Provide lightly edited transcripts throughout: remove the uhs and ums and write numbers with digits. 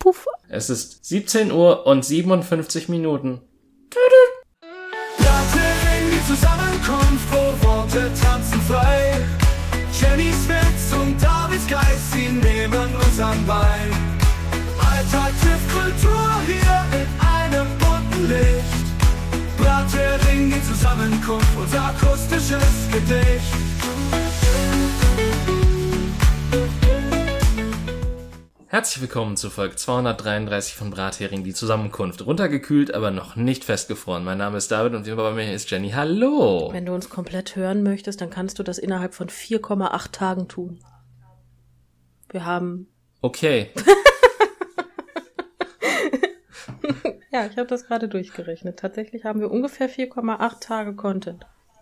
Puff. Es ist 17 Uhr und 57 Minuten. Brathering, die Zusammenkunft, wo Worte tanzen frei. Jennys Witz und Davids Geist, sie nehmen uns an Bein. Alltag trifft Kultur hier in einem bunten Licht. Brathering, die Zusammenkunft, unser akustisches Gedicht. Herzlich willkommen zu Folge 233 von Brathering, die Zusammenkunft. Runtergekühlt, aber noch nicht festgefroren. Mein Name ist David und bei mir ist Jenny. Hallo! Wenn du uns komplett hören möchtest, dann kannst du das innerhalb von 4,8 Tagen tun. Wir haben... Okay. Ja, ich habe das gerade durchgerechnet. Tatsächlich haben wir ungefähr 4,8 Tage Content.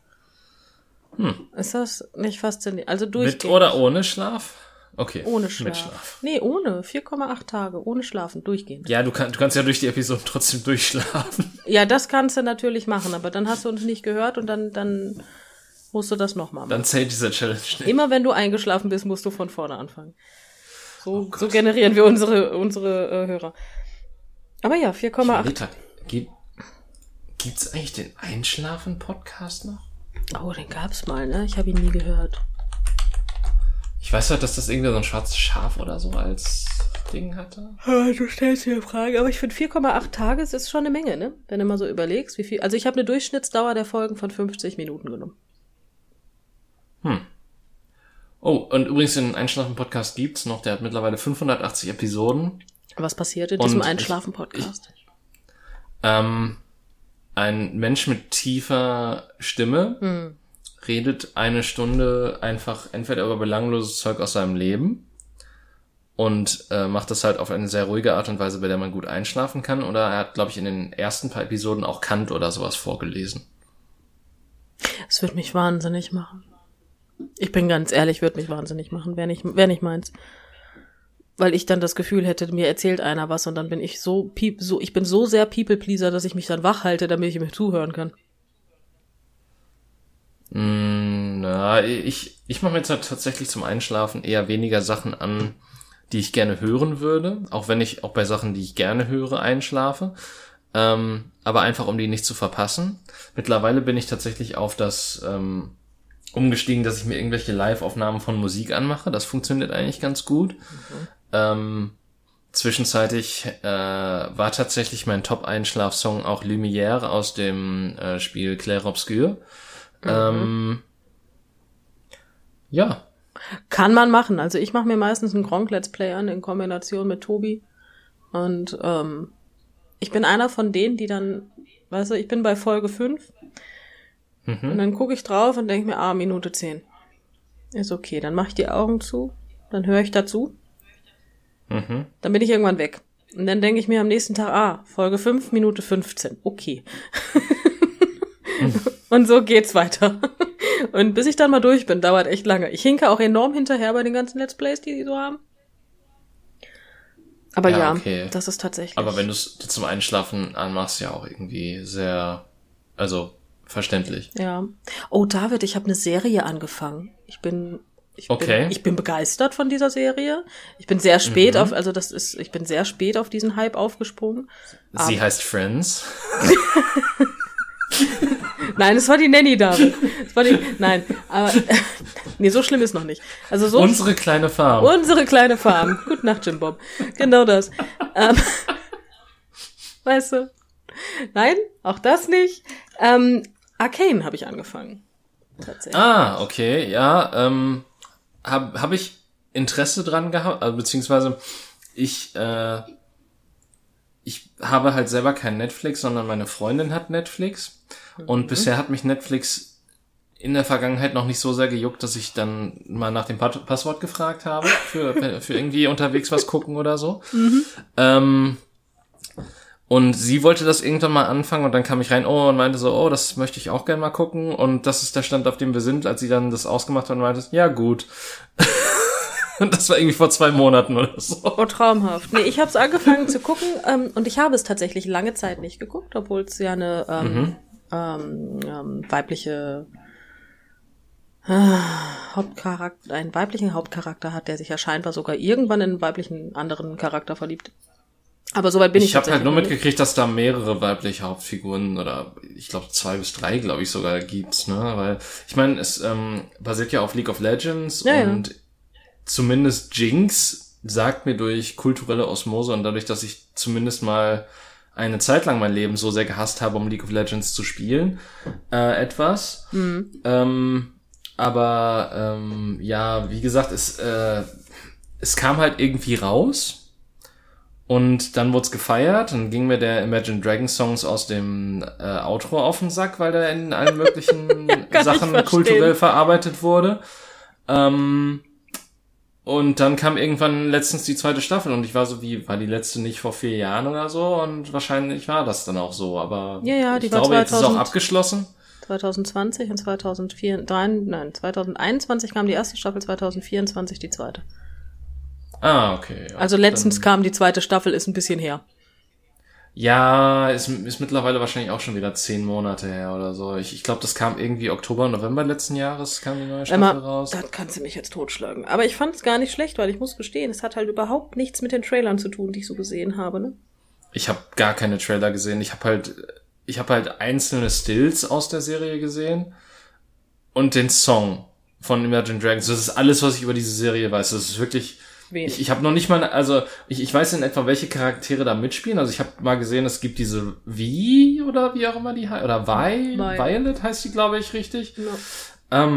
Ist das nicht faszinierend? Also durchgehend. Mit oder ohne Schlaf? Okay. Ohne Schlaf. Mit Schlaf. Nee, ohne. 4,8 Tage. Ohne Schlafen. Durchgehend. Ja, du kannst ja durch die Episode trotzdem durchschlafen. Ja, das kannst du natürlich machen, aber dann hast du uns nicht gehört und dann musst du das nochmal machen. Dann zählt dieser Challenge nicht. Immer wenn du eingeschlafen bist, musst du von vorne anfangen. So generieren wir unsere Hörer. Aber ja, 4,8. Gibt's eigentlich den Einschlafen-Podcast noch? Oh, den gab's mal, ne? Ich habe ihn nie gehört. Ich weiß halt, dass das irgendwie so ein schwarzes Schaf oder so als Ding hatte. Du stellst mir Fragen, aber ich finde 4,8 Tage, das ist schon eine Menge, ne? Wenn du mal so überlegst, wie viel. Also ich habe eine Durchschnittsdauer der Folgen von 50 Minuten genommen. Oh, und übrigens den Einschlafen-Podcast gibt's noch, der hat mittlerweile 580 Episoden. Was passiert in diesem Einschlafen-Podcast? Ein Mensch mit tiefer Stimme redet eine Stunde einfach entweder über belangloses Zeug aus seinem Leben und macht das halt auf eine sehr ruhige Art und Weise, bei der man gut einschlafen kann. Oder er hat, glaube ich, in den ersten paar Episoden auch Kant oder sowas vorgelesen. Es wird mich wahnsinnig machen. Ich bin ganz ehrlich, wird mich wahnsinnig machen, wäre nicht meins. Weil ich dann das Gefühl hätte, mir erzählt einer was und dann bin ich ich bin so sehr People-Pleaser, dass ich mich dann wach halte, damit ich mir zuhören kann. Na, ich mache mir jetzt halt tatsächlich zum Einschlafen eher weniger Sachen an, die ich gerne hören würde, auch wenn ich auch bei Sachen, die ich gerne höre, einschlafe, aber einfach, um die nicht zu verpassen. Mittlerweile bin ich tatsächlich auf das umgestiegen, dass ich mir irgendwelche Live-Aufnahmen von Musik anmache. Das funktioniert eigentlich ganz gut. Zwischenzeitlich war tatsächlich mein Top-Einschlafsong auch Lumière aus dem Spiel Clair Obscur. Ja. Kann man machen. Also ich mache mir meistens einen Gronkh-Let's Play an in Kombination mit Tobi. Und ich bin einer von denen, die dann, weißt du, ich bin bei Folge 5 und dann gucke ich drauf und denke mir, Minute 10. Ist okay, dann mache ich die Augen zu, dann höre ich dazu. Dann bin ich irgendwann weg. Und dann denke ich mir am nächsten Tag, Folge 5, Minute 15. Okay. Und so geht's weiter. Und bis ich dann mal durch bin, dauert echt lange. Ich hinke auch enorm hinterher bei den ganzen Let's Plays, die so haben. Aber ja, okay. Das ist tatsächlich... Aber wenn du es zum Einschlafen anmachst, ja auch irgendwie sehr, also verständlich. Ja. Oh, David, ich habe eine Serie angefangen. Ich bin begeistert von dieser Serie. Ich bin sehr spät ich bin sehr spät auf diesen Hype aufgesprungen. Sie heißt Friends. Nein, das war die Nanny Dame. Nein, aber nee, so schlimm ist noch nicht. Also so Unsere kleine Farm. Gute Nacht, Jim Bob. Genau das. Weißt du? Nein, auch das nicht. Arcane habe ich angefangen. Tatsächlich. Okay, ja. Hab ich Interesse dran gehabt, beziehungsweise ich habe halt selber kein Netflix, sondern meine Freundin hat Netflix. Und bisher hat mich Netflix in der Vergangenheit noch nicht so sehr gejuckt, dass ich dann mal nach dem Passwort gefragt habe, für irgendwie unterwegs was gucken oder so. Und sie wollte das irgendwann mal anfangen und dann kam ich rein, und meinte so, das möchte ich auch gerne mal gucken. Und das ist der Stand, auf dem wir sind, als sie dann das ausgemacht hat und meinte, ja gut. Und das war irgendwie vor 2 Monaten oder so. Oh, traumhaft. Nee, ich habe es angefangen zu gucken und ich habe es tatsächlich lange Zeit nicht geguckt, obwohl es ja eine weibliche einen weiblichen Hauptcharakter hat, der sich ja scheinbar sogar irgendwann in einen weiblichen anderen Charakter verliebt. Aber soweit bin ich Ich habe halt nur tatsächlich mitgekriegt, dass da mehrere weibliche Hauptfiguren oder ich glaube 2 bis 3, glaube ich, sogar gibt's, ne? Weil ich meine, es basiert ja auf League of Legends und zumindest Jinx sagt mir durch kulturelle Osmose und dadurch, dass ich zumindest mal eine Zeit lang mein Leben so sehr gehasst habe, um League of Legends zu spielen, etwas. Aber ja, wie gesagt, es kam halt irgendwie raus. Und dann wurde es gefeiert, dann ging mir der Imagine Dragons Songs aus dem Outro auf den Sack, weil der in allen möglichen Sachen kulturell verarbeitet wurde. Und dann kam irgendwann letztens die 2. Staffel und ich war so, wie, war die letzte nicht vor 4 Jahren oder so? Und wahrscheinlich war das dann auch so, aber ja, die ich war glaube, jetzt ist es auch abgeschlossen. 2020 und 2021 kam die erste Staffel, 2024 die zweite. Ah, okay. Ja, also letztens kam die 2. Staffel, ist ein bisschen her. Ja, ist mittlerweile wahrscheinlich auch schon wieder 10 Monate her oder so. Ich glaube, das kam irgendwie Oktober, November letzten Jahres kam die neue Staffel raus. Das kannst du mich jetzt totschlagen. Aber ich fand es gar nicht schlecht, weil ich muss gestehen, es hat halt überhaupt nichts mit den Trailern zu tun, die ich so gesehen habe, ne? Ich habe gar keine Trailer gesehen. Ich habe halt einzelne Stills aus der Serie gesehen und den Song von Imagine Dragons. Das ist alles, was ich über diese Serie weiß. Das ist wirklich... Ich habe noch nicht mal, also ich weiß in etwa, welche Charaktere da mitspielen. Also ich habe mal gesehen, es gibt diese Vi oder wie auch immer die heißt, oder Violet heißt die, glaube ich, richtig. Ja.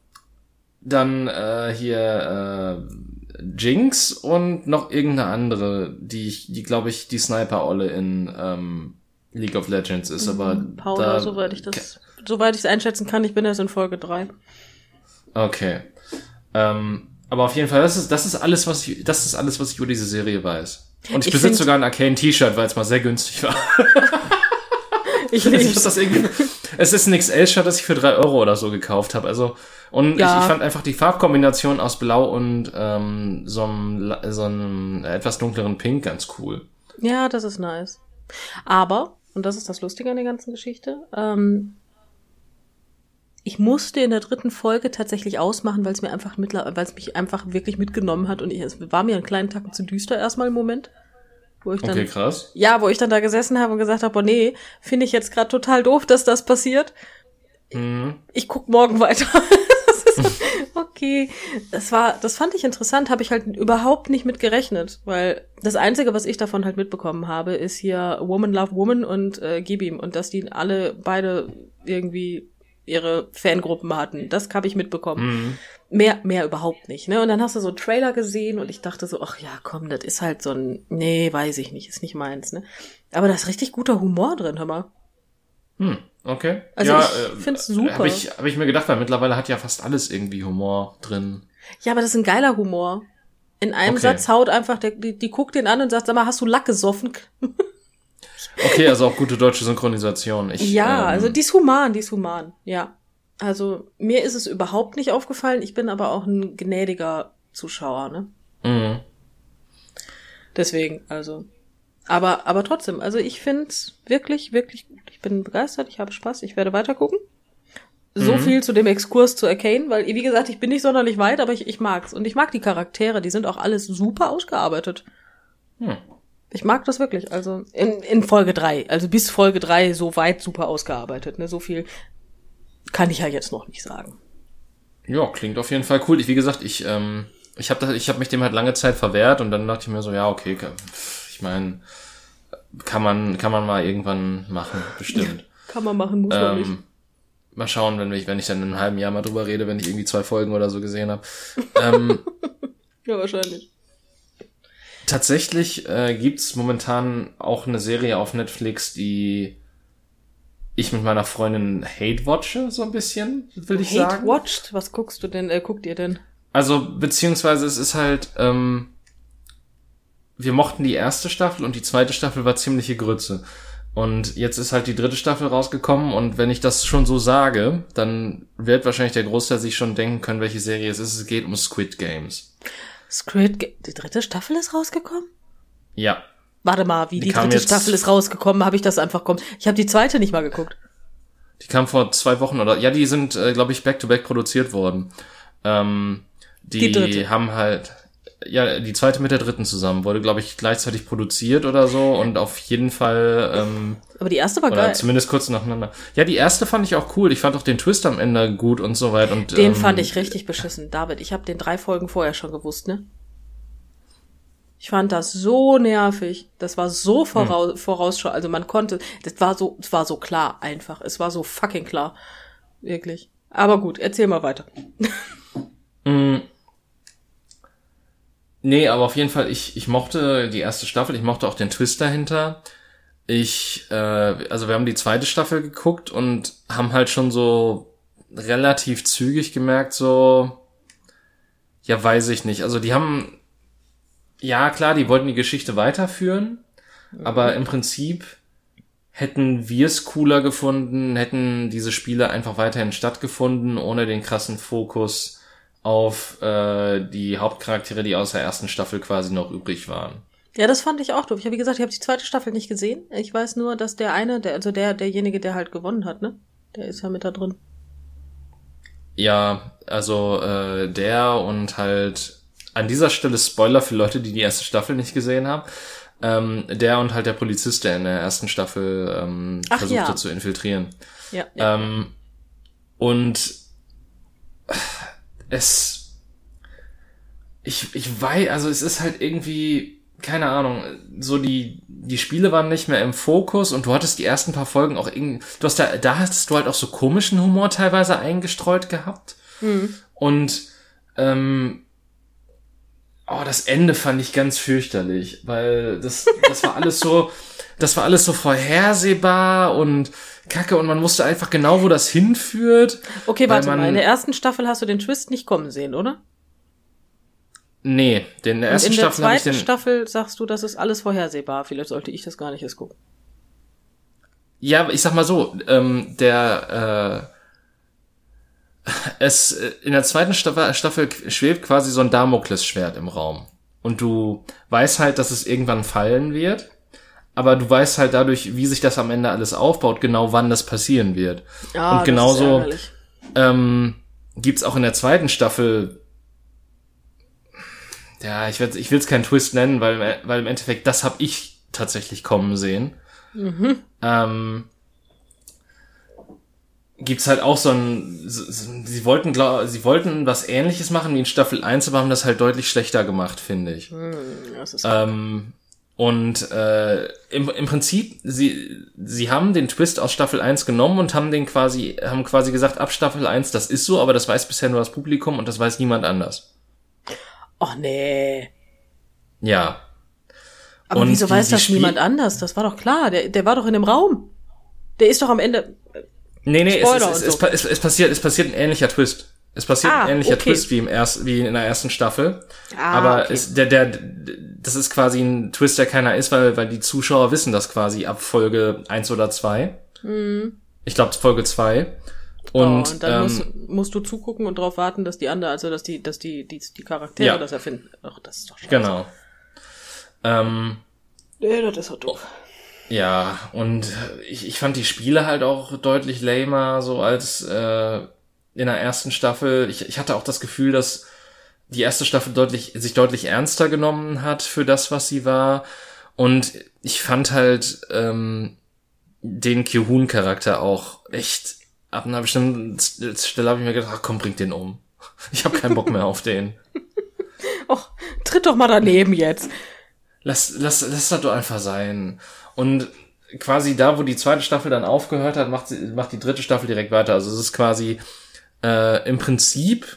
Dann hier Jinx und noch irgendeine andere, die glaube ich die Sniper-Olle in League of Legends ist. Aber Paula, soweit ich es einschätzen kann, ich bin erst in Folge 3. Okay. Aber auf jeden Fall, das ist alles, was ich über diese Serie weiß. Und ich besitze sogar ein Arcane-T-Shirt, weil es mal sehr günstig war. Es ist ein XL-Shirt, das ich für 3 Euro oder so gekauft habe. Also, und ich fand einfach die Farbkombination aus Blau und so einem etwas dunkleren Pink ganz cool. Ja, das ist nice. Aber, und das ist das Lustige an der ganzen Geschichte, ich musste in der 3. Folge tatsächlich ausmachen, weil es mich einfach wirklich mitgenommen hat und es war mir einen kleinen Tacken zu düster erstmal im Moment. Wo ich dann, okay, krass. Ja, wo ich dann da gesessen habe und gesagt habe, oh nee, finde ich jetzt gerade total doof, dass das passiert. Ich guck morgen weiter. Okay. Das fand ich interessant, habe ich halt überhaupt nicht mit gerechnet, weil das Einzige, was ich davon halt mitbekommen habe, ist hier Woman Love Woman und Gib ihm und dass die beide irgendwie ihre Fangruppen hatten. Das habe ich mitbekommen. Mehr überhaupt nicht, ne? Und dann hast du so einen Trailer gesehen und ich dachte so, ach ja, komm, das ist halt so ein, nee, weiß ich nicht, ist nicht meins, ne? Aber da ist richtig guter Humor drin, hör mal. Okay. Also ja, ich find's super. Hab ich mir gedacht, weil mittlerweile hat ja fast alles irgendwie Humor drin. Ja, aber das ist ein geiler Humor. In einem Satz haut einfach, die guckt den an und sagt, sag mal, hast du Lack gesoffen? Okay, also auch gute deutsche Synchronisation. Also die ist human, ja. Also mir ist es überhaupt nicht aufgefallen, ich bin aber auch ein gnädiger Zuschauer, ne? Mhm. Deswegen, also. Aber trotzdem, also ich find's wirklich, wirklich gut. Ich bin begeistert, ich habe Spaß, ich werde weiter gucken. So viel zu dem Exkurs zu Arcane, weil, wie gesagt, ich bin nicht sonderlich weit, aber ich mag's. Und ich mag die Charaktere, die sind auch alles super ausgearbeitet. Ich mag das wirklich, also in Folge 3, also bis Folge 3 so weit super ausgearbeitet, ne, so viel kann ich ja jetzt noch nicht sagen. Ja, klingt auf jeden Fall cool. Wie gesagt, ich hab mich dem halt lange Zeit verwehrt und dann dachte ich mir so, ja, okay, ich meine, kann man mal irgendwann machen, bestimmt. Kann man machen, muss man nicht. Mal schauen, wenn ich dann in einem halben Jahr mal drüber rede, wenn ich irgendwie 2 Folgen oder so gesehen habe. Ja, wahrscheinlich. Tatsächlich gibt's momentan auch eine Serie auf Netflix, die ich mit meiner Freundin hate-watche, so ein bisschen, will ich sagen. Hate-watched? Was guckst du denn, guckt ihr denn? Also, beziehungsweise es ist halt, wir mochten die erste Staffel und die zweite Staffel war ziemliche Grütze. Und jetzt ist halt die 3. Staffel rausgekommen und wenn ich das schon so sage, dann wird wahrscheinlich der Großteil sich schon denken können, welche Serie es ist. Es geht um Squid Games. Die 3. Staffel ist rausgekommen? Ja. Warte mal, wie die 3. Staffel ist rausgekommen? Habe ich das einfach kommen? Ich habe die 2. nicht mal geguckt. Die kam vor 2 Wochen oder, ja, die sind, glaube ich, back-to-back produziert worden. Die 3. haben halt, ja, die zweite mit der dritten zusammen. Wurde, glaube ich, gleichzeitig produziert oder so und auf jeden Fall aber die erste war oder geil. zumindest kurz nacheinander. Ja, die erste fand ich auch cool. Ich fand auch den Twist am Ende gut und so weiter. Und, Den fand ich richtig beschissen. David, ich habe den 3 Folgen vorher schon gewusst, ne? Ich fand das so nervig. Das war so vorausschau. Also man konnte, es war so klar einfach. Es war so fucking klar. Wirklich. Aber gut, erzähl mal weiter. Nee, aber auf jeden Fall, ich mochte die erste Staffel, ich mochte auch den Twist dahinter. Also wir haben die zweite Staffel geguckt und haben halt schon so relativ zügig gemerkt, so, ja, weiß ich nicht. Also die haben, ja klar, die wollten die Geschichte weiterführen, aber im Prinzip hätten wir es cooler gefunden, hätten diese Spiele einfach weiterhin stattgefunden, ohne den krassen Fokus auf die Hauptcharaktere, die aus der ersten Staffel quasi noch übrig waren. Ja, das fand ich auch doof. Ich habe, wie gesagt, ich habe die zweite Staffel nicht gesehen. Ich weiß nur, dass derjenige, der halt gewonnen hat, ne? Der ist ja mit da drin. Ja, also der und halt an dieser Stelle Spoiler für Leute, die erste Staffel nicht gesehen haben. Der und halt der Polizist, der in der ersten Staffel versuchte zu infiltrieren. Ja. Und ich weiß, also es ist halt irgendwie, keine Ahnung, so die Spiele waren nicht mehr im Fokus und du hattest die ersten paar Folgen auch irgendwie, da hast du halt auch so komischen Humor teilweise eingestreut gehabt. Und das Ende fand ich ganz fürchterlich, weil das war alles so vorhersehbar und Kacke und man wusste einfach genau, wo das hinführt. Okay, warte mal, in der ersten Staffel hast du den Twist nicht kommen sehen, oder? Nee, in der ersten Staffel habe ich den... In der zweiten Staffel sagst du, das ist alles vorhersehbar. Vielleicht sollte ich das gar nicht erst gucken. Ja, ich sag mal so, in der zweiten Staffel schwebt quasi so ein Damoklesschwert im Raum. Und du weißt halt, dass es irgendwann fallen wird, aber du weißt halt dadurch, wie sich das am Ende alles aufbaut, genau wann das passieren wird. Ah, und genauso gibt's auch in der zweiten Staffel, ja, ich will es keinen Twist nennen, weil im Endeffekt, das habe ich tatsächlich kommen sehen. Gibt's halt auch so sie wollten was Ähnliches machen wie in Staffel 1, aber haben das halt deutlich schlechter gemacht, finde ich. Das ist und im Prinzip, sie haben den Twist aus Staffel 1 genommen und haben quasi gesagt, ab Staffel 1, das ist so, aber das weiß bisher nur das Publikum und das weiß niemand anders. Ach nee. Ja. Aber und wieso weiß das niemand anders? Das war doch klar, der war doch in dem Raum. Der ist doch am Ende... Nee, es passiert ein ähnlicher Twist. Es passiert ein ähnlicher Twist wie in der ersten Staffel. Aber okay. Das ist quasi ein Twist, der keiner ist, weil die Zuschauer wissen das quasi ab Folge 1 oder 2. Ich glaube Folge 2. Und dann musst du zugucken und darauf warten, dass die anderen, also dass die Charaktere das erfinden. Ach, das ist doch scheiße. Genau. Nee, das ist doch doof. Ja, und ich fand die Spiele halt auch deutlich lamer, so als in der ersten Staffel. Ich hatte auch das Gefühl, dass die erste Staffel sich deutlich ernster genommen hat für das, was sie war. Und ich fand halt den Ki-Hoon-Charakter auch echt, ab einer bestimmten Stelle habe ich mir gedacht, ach komm, bring den um. Ich habe keinen Bock mehr auf den. Och, tritt doch mal daneben jetzt. Lass das doch einfach sein. Und quasi da, wo die zweite Staffel dann aufgehört hat, macht die dritte Staffel direkt weiter. Also es ist quasi im Prinzip,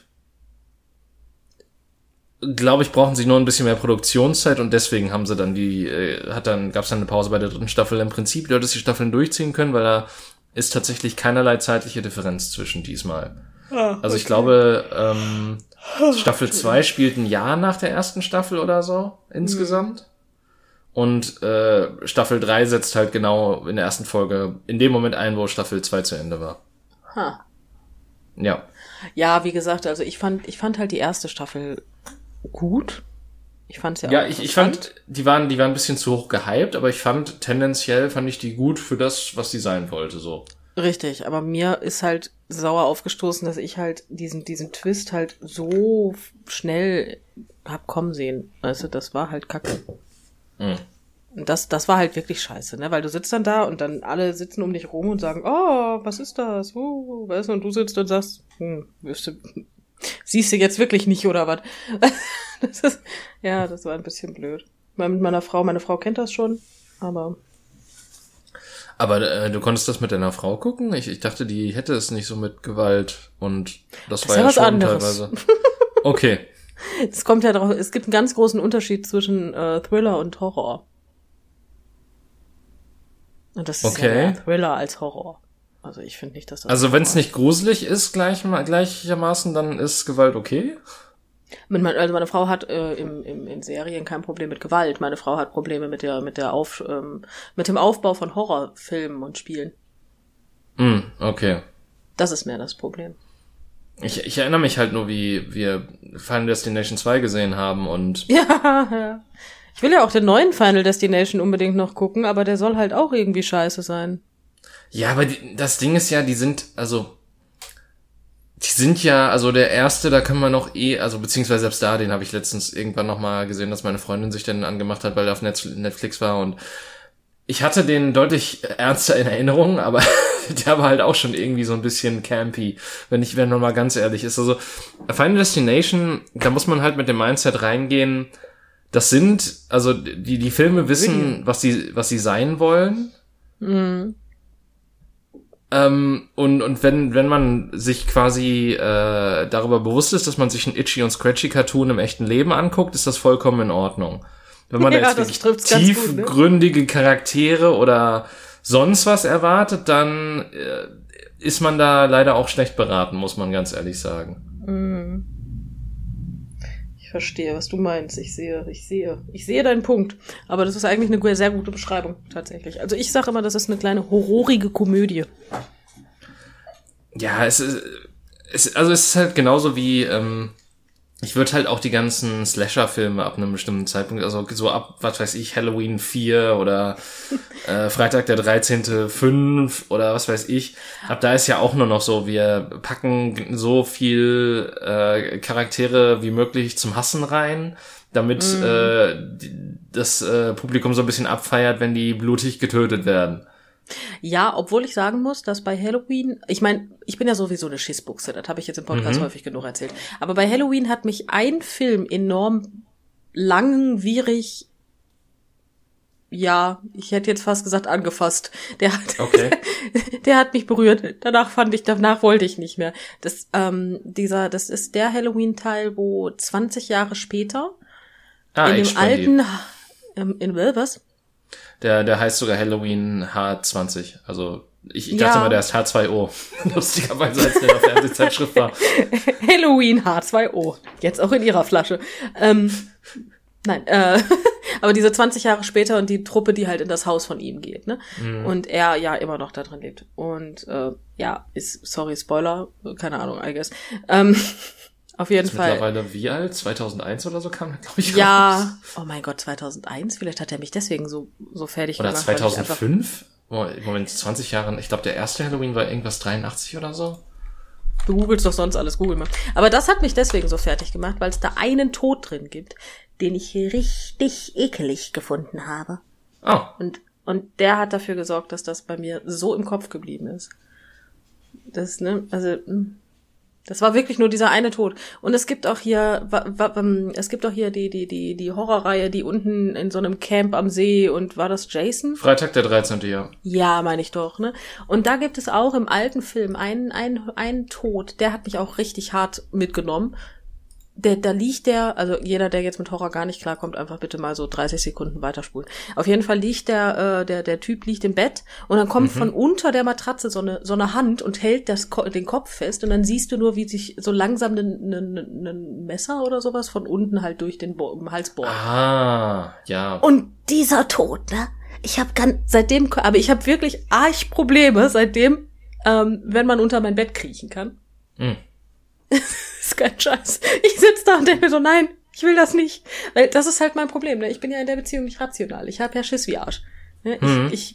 glaube ich, brauchen sie nur ein bisschen mehr Produktionszeit und deswegen haben sie dann gab's dann eine Pause bei der dritten Staffel. Im Prinzip, du hättest die Staffeln durchziehen können, weil da ist tatsächlich keinerlei zeitliche Differenz zwischen diesmal. Okay. Also ich glaube, Staffel 2 spielt ein Jahr nach der ersten Staffel oder so insgesamt. Und Staffel 3 setzt halt genau in der ersten Folge in dem Moment ein, wo Staffel 2 zu Ende war. Ja. Ja, wie gesagt, also ich fand halt die erste Staffel gut. Ich fand's ja auch ich fand, die waren ein bisschen zu hoch gehypt, aber tendenziell fand ich die gut für das, was sie sein wollte, so. Richtig, aber mir ist halt sauer aufgestoßen, dass ich halt diesen Twist halt so schnell hab kommen sehen. Also das war halt kacke. Mhm. Und das war halt wirklich scheiße, ne? Weil du sitzt dann da und dann alle sitzen um dich rum und sagen, oh, was ist das? Weißt du, und du sitzt und sagst, siehst du jetzt wirklich nicht, oder was? Das war ein bisschen blöd. Mal mit meine Frau kennt das schon, aber du konntest das mit deiner Frau gucken? Ich dachte, die hätte es nicht so mit Gewalt und das war ist ja ja was schon anderes. teilweise. Okay. es kommt ja drauf, es gibt einen ganz großen Unterschied zwischen Thriller und Horror. Und das ist ja mehr Thriller als Horror. Also ich finde nicht, dass das... Also wenn es nicht gruselig ist gleichermaßen, dann ist Gewalt okay? Also meine Frau hat in Serien kein Problem mit Gewalt. Meine Frau hat Probleme mit dem Aufbau von Horrorfilmen und Spielen. Okay. Das ist mehr das Problem. Ich erinnere mich halt nur, wie wir Final Destination 2 gesehen haben und... Ja. Ich will ja auch den neuen Final Destination unbedingt noch gucken, aber der soll halt auch irgendwie scheiße sein. Ja, aber das Ding ist ja, die sind ja, also der erste, da können wir noch beziehungsweise selbst da, den habe ich letztens irgendwann noch mal gesehen, dass meine Freundin sich den angemacht hat, weil er auf Netflix war und ich hatte den deutlich ernster in Erinnerung, aber der war halt auch schon irgendwie so ein bisschen campy, wenn man mal ganz ehrlich ist. Also Final Destination, da muss man halt mit dem Mindset reingehen, das sind, also die Filme wissen, was sie sein wollen. Mhm. Und wenn man sich quasi darüber bewusst ist, dass man sich einen Itchy und Scratchy Cartoon im echten Leben anguckt, ist das vollkommen in Ordnung. Wenn man da jetzt wirklich tiefgründige Charaktere oder sonst was erwartet, dann ist man da leider auch schlecht beraten, muss man ganz ehrlich sagen. Mhm. Ich verstehe, was du meinst. Ich sehe deinen Punkt. Aber das ist eigentlich eine sehr gute Beschreibung, tatsächlich. Also ich sage immer, das ist eine kleine horrorige Komödie. Ja, es ist halt genauso wie, ich würde halt auch die ganzen Slasher-Filme ab einem bestimmten Zeitpunkt, also so ab, was weiß ich, Halloween 4 oder Freitag der 13. 5 oder was weiß ich, ab da ist ja auch nur noch so, wir packen so viel Charaktere wie möglich zum Hassen rein, damit das Publikum so ein bisschen abfeiert, wenn die blutig getötet werden. Ja, obwohl ich sagen muss, dass bei Halloween, ich meine, ich bin ja sowieso eine Schissbuchse, das habe ich jetzt im Podcast häufig genug erzählt, aber bei Halloween hat mich ein Film enorm langwierig, ja, ich hätte jetzt fast gesagt angefasst. Der hat mich berührt. Danach wollte ich nicht mehr. Das ist der Halloween-Teil, wo 20 Jahre später in dem alten, was? Der heißt sogar Halloween H20. Also ich dachte mal, der ist H2O. Lustigerweise, als der in der Fernsehzeitschrift war. Halloween H2O. Jetzt auch in ihrer Flasche. Nein, aber diese 20 Jahre später und die Truppe, die halt in das Haus von ihm geht, ne? Mhm. Und er ja immer noch da drin lebt. Und sorry, Spoiler, keine Ahnung, I guess. Auf jeden Fall. Mittlerweile wie alt? 2001 oder so kam er, glaube ich, raus. Oh mein Gott, 2001? Vielleicht hat er mich deswegen so fertig oder gemacht. Oder 2005? Moment, 20 Jahre. Ich glaube, der erste Halloween war irgendwas 83 oder so. Du googelst doch sonst alles, google mal. Aber das hat mich deswegen so fertig gemacht, weil es da einen Tod drin gibt, den ich richtig ekelig gefunden habe. Oh. Und der hat dafür gesorgt, dass das bei mir so im Kopf geblieben ist. Das war wirklich nur dieser eine Tod. Und es gibt auch hier, die Horrorreihe, die unten in so einem Camp am See, und war das Jason? Freitag der 13. Ja. Ja, meine ich doch, ne? Und da gibt es auch im alten Film einen Tod, der hat mich auch richtig hart mitgenommen. Da liegt also jeder, der jetzt mit Horror gar nicht klarkommt, einfach bitte mal so 30 Sekunden weiterspulen. Auf jeden Fall liegt der Typ liegt im Bett und dann kommt von unter der Matratze so eine Hand und hält den Kopf fest, und dann siehst du nur, wie sich so langsam ein Messer oder sowas von unten halt durch den Hals bohrt. Ah, ja. Und dieser Tod, ne? Ich habe wirklich arg Probleme seitdem, wenn man unter mein Bett kriechen kann. Das ist kein Scheiß. Ich sitze da und denke mir so, nein, ich will das nicht. Weil das ist halt mein Problem, ne? Ich bin ja in der Beziehung nicht rational. Ich habe ja Schiss wie Arsch. Ne?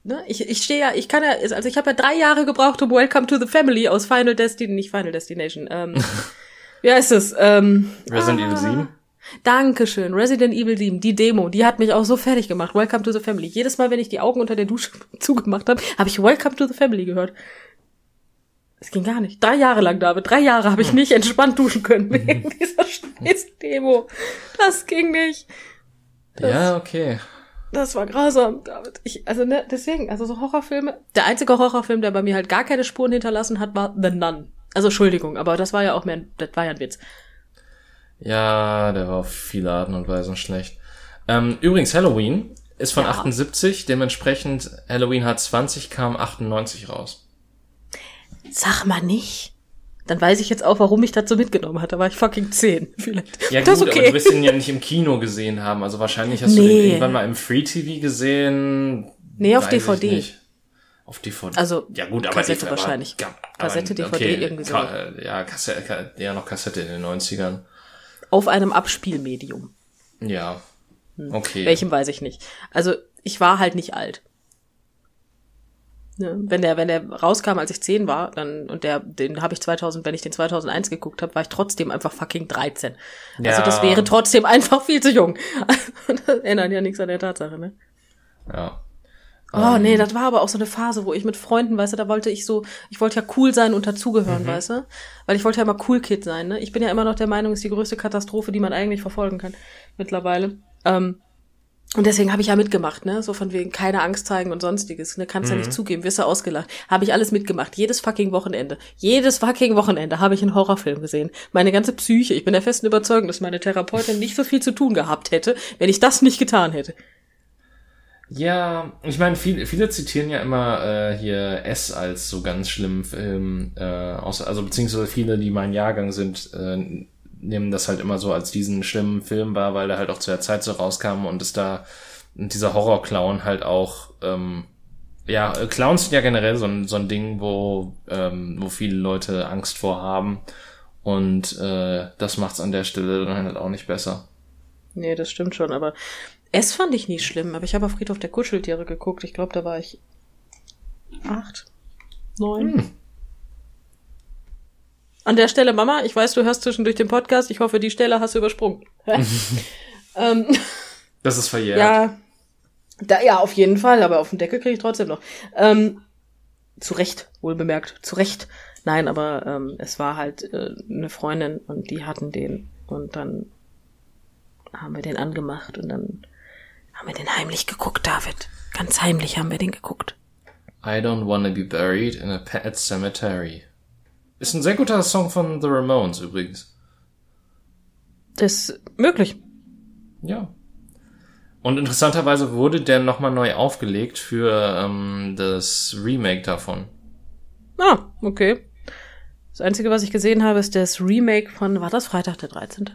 ne, ich stehe ja, ich habe ja 3 Jahre gebraucht, um Welcome to the Family aus nicht Final Destination, wie heißt es? Resident Evil 7? Dankeschön, Resident Evil 7, die Demo, die hat mich auch so fertig gemacht, Welcome to the Family. Jedes Mal, wenn ich die Augen unter der Dusche zugemacht habe, habe ich Welcome to the Family gehört. Es ging gar nicht. 3 Jahre lang, David. 3 Jahre habe ich nicht entspannt duschen können wegen dieser scheiß Demo. Das ging nicht. Ja, okay. Das war grausam, David. Deswegen, so Horrorfilme. Der einzige Horrorfilm, der bei mir halt gar keine Spuren hinterlassen hat, war The Nun. Also Entschuldigung, aber das war ja auch das war ja ein Witz. Ja, der war auf viele Arten und Weisen schlecht. Übrigens, Halloween ist von 78, dementsprechend Halloween H20 kam 98 raus. Sag mal nicht. Dann weiß ich jetzt auch, warum ich das so mitgenommen hatte. Da war ich fucking 10 vielleicht. Ja gut, okay. Aber du wirst den ja nicht im Kino gesehen haben. Also wahrscheinlich hast du den irgendwann mal im Free-TV gesehen. Nee, auf DVD. Auf DVD. Also ja gut, aber Kassette wahrscheinlich. Kassette, DVD, irgendwie so. Ja, noch Kassette in den 90ern. Auf einem Abspielmedium. Ja, okay. Welchem weiß ich nicht. Also ich war halt nicht alt. Ja, wenn der rauskam, als ich 10 war, den habe ich wenn ich den 2001 geguckt habe, war ich trotzdem einfach fucking 13. Ja. Also das wäre trotzdem einfach viel zu jung. Das ändert ja nichts an der Tatsache, ne? Ja. Oh, nee, das war aber auch so eine Phase, wo ich mit Freunden, weißt du, da wollte ich wollte ja cool sein und dazugehören, weißt du? Weil ich wollte ja immer Cool Kid sein, ne? Ich bin ja immer noch der Meinung, ist die größte Katastrophe, die man eigentlich verfolgen kann, mittlerweile. Und deswegen habe ich ja mitgemacht, ne? So von wegen keine Angst zeigen und sonstiges, ne? Kannst ja nicht zugeben, wirst du ausgelacht. Habe ich alles mitgemacht. Jedes fucking Wochenende habe ich einen Horrorfilm gesehen. Meine ganze Psyche. Ich bin der festen Überzeugung, dass meine Therapeutin nicht so viel zu tun gehabt hätte, wenn ich das nicht getan hätte. Ja, ich meine, viele zitieren ja immer hier S als so ganz schlimmen Film, also beziehungsweise viele, die mein Jahrgang sind, nehmen das halt immer so als diesen schlimmen Film wahr, weil der halt auch zu der Zeit so rauskam und dieser Horror-Clown halt auch, Clowns sind ja generell so ein Ding, wo viele Leute Angst vor haben und das macht's an der Stelle dann halt auch nicht besser. Nee, das stimmt schon, aber es fand ich nie schlimm, aber ich habe auf Friedhof der Kuscheltiere geguckt, ich glaube, da war ich 8, 9. An der Stelle, Mama, ich weiß, du hörst zwischendurch den Podcast. Ich hoffe, die Stelle hast du übersprungen. Das ist verjährt. Ja, auf jeden Fall, aber auf den Deckel kriege ich trotzdem noch. Zu Recht, wohlbemerkt, zu Recht. Nein, aber es war halt eine Freundin und die hatten den und dann haben wir den angemacht und dann haben wir den heimlich geguckt, David. Ganz heimlich haben wir den geguckt. I don't wanna be buried in a pet cemetery. Ist ein sehr guter Song von The Ramones übrigens. Das ist möglich. Ja. Und interessanterweise wurde der nochmal neu aufgelegt für das Remake davon. Ah, okay. Das Einzige, was ich gesehen habe, ist das Remake von, war das Freitag der 13.?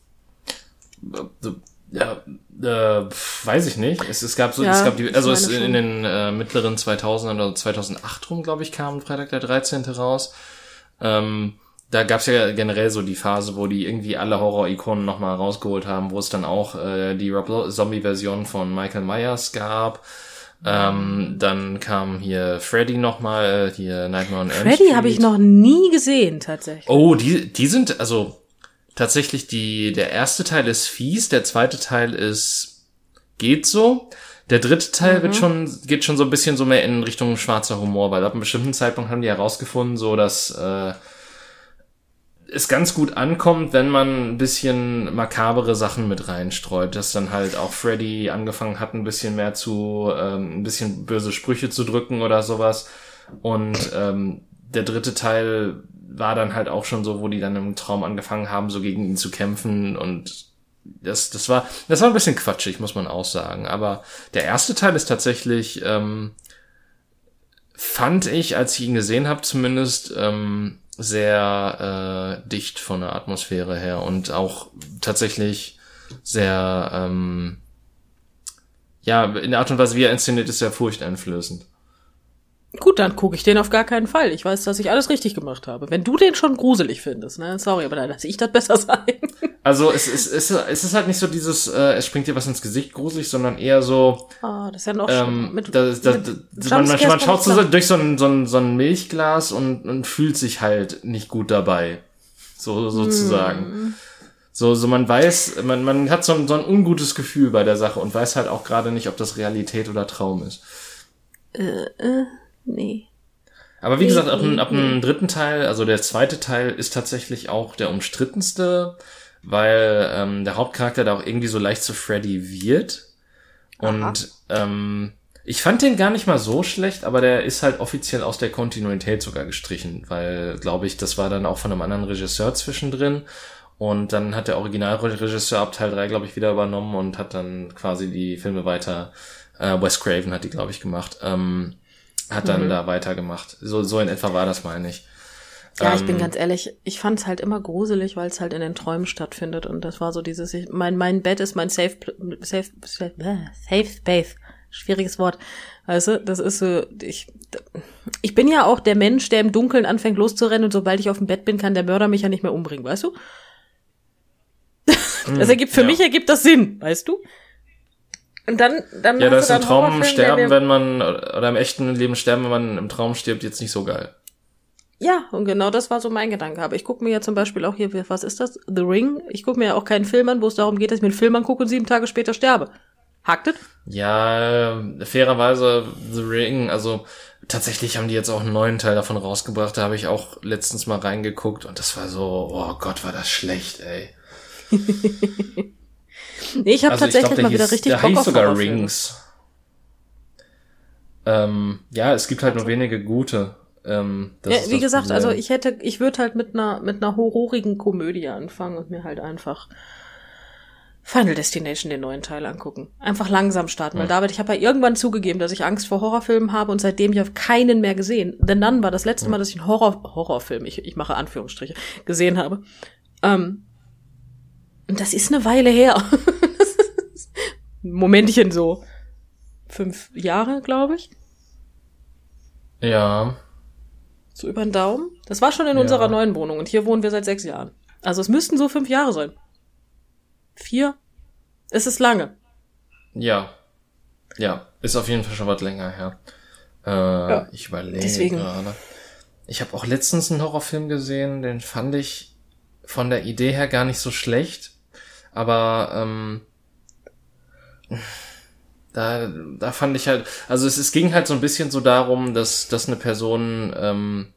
Ja, weiß ich nicht. Es gab in den mittleren 2000ern oder 2008 rum, glaube ich, kam Freitag der 13. raus. Da gab's ja generell so die Phase, wo die irgendwie alle Horror-Ikonen nochmal rausgeholt haben, wo es dann auch die Rob-Zombie-Version von Michael Myers gab. Dann kam hier Freddy nochmal, hier Nightmare on Elm Street. Freddy habe ich noch nie gesehen, tatsächlich. Oh, die sind, also tatsächlich der erste Teil ist fies, der zweite Teil geht so. Der dritte Teil geht schon so ein bisschen so mehr in Richtung schwarzer Humor, weil ab einem bestimmten Zeitpunkt haben die herausgefunden, so dass es ganz gut ankommt, wenn man ein bisschen makabere Sachen mit reinstreut, dass dann halt auch Freddy angefangen hat, ein bisschen mehr ein bisschen böse Sprüche zu drücken oder sowas. Und der dritte Teil war dann halt auch schon so, wo die dann im Traum angefangen haben, so gegen ihn zu kämpfen und das war ein bisschen quatschig, muss man auch sagen. Aber der erste Teil ist tatsächlich, fand ich, als ich ihn gesehen habe, zumindest sehr dicht von der Atmosphäre her und auch tatsächlich sehr, in der Art und Weise, wie er inszeniert ist, sehr furchteinflößend. Gut, dann gucke ich den auf gar keinen Fall. Ich weiß, dass ich alles richtig gemacht habe. Wenn du den schon gruselig findest, ne? Sorry, aber dann lasse ich das besser sein. Also es ist halt nicht so dieses, es springt dir was ins Gesicht gruselig, sondern eher so, das ist ja noch man schaut so durch so ein Milchglas und fühlt sich halt nicht gut dabei. Sozusagen. So man weiß, man hat so ein ungutes Gefühl bei der Sache und weiß halt auch gerade nicht, ob das Realität oder Traum ist. Nee. Aber wie gesagt, ab dem dritten Teil, also der zweite Teil, ist tatsächlich auch der umstrittenste, weil der Hauptcharakter da auch irgendwie so leicht zu Freddy wird. Und ich fand den gar nicht mal so schlecht, aber der ist halt offiziell aus der Kontinuität sogar gestrichen, weil, glaube ich, das war dann auch von einem anderen Regisseur zwischendrin. Und dann hat der Originalregisseur ab Teil 3, glaube ich, wieder übernommen und hat dann quasi die Filme weiter, Wes Craven hat die, glaube ich, gemacht, hat dann da weitergemacht. So in etwa war das, meine ich. Ja, ich bin ganz ehrlich, ich fand es halt immer gruselig, weil es halt in den Träumen stattfindet und das war so dieses, mein Bett ist mein Safe Space. Schwieriges Wort. Weißt du, das ist so, ich bin ja auch der Mensch, der im Dunkeln anfängt loszurennen und sobald ich auf dem Bett bin, kann der Mörder mich ja nicht mehr umbringen, weißt du? Das für mich ergibt das Sinn, weißt du? Und dann ja, das ist im Traum sterben, wenn man, oder im echten Leben sterben, wenn man im Traum stirbt, jetzt nicht so geil. Ja, und genau das war so mein Gedanke. Aber ich gucke mir ja zum Beispiel auch hier, was ist das? The Ring. Ich gucke mir ja auch keinen Film an, wo es darum geht, dass ich mir einen Film angucke und 7 Tage später sterbe. Hakt es? Ja, fairerweise The Ring, also tatsächlich haben die jetzt auch einen neuen Teil davon rausgebracht, da habe ich auch letztens mal reingeguckt und das war so, oh Gott, war das schlecht, ey. Nee, ich habe tatsächlich mal wieder richtig Bock auf sogar Rings. Ja, es gibt halt nur wenige gute. Wie gesagt, also ich würde halt mit einer horrorigen Komödie anfangen und mir halt einfach Final Destination, den neuen Teil, angucken. Einfach langsam starten, weil David, ich habe ja irgendwann zugegeben, dass ich Angst vor Horrorfilmen habe und seitdem ich auf keinen mehr gesehen. The Nun war das letzte Mal, dass ich einen Horrorfilm, ich mache Anführungsstriche, gesehen habe. Und das ist eine Weile her. Momentchen so 5 Jahre, glaube ich. Ja. So über den Daumen. Das war schon in unserer neuen Wohnung und hier wohnen wir seit 6 Jahren. Also es müssten so 5 Jahre sein. 4? Es ist lange. Ja. Ja, ist auf jeden Fall schon was länger her. Ich überlege gerade. Ich habe auch letztens einen Horrorfilm gesehen, den fand ich von der Idee her gar nicht so schlecht. Aber da fand ich halt, also es ging halt so ein bisschen so darum, dass eine Person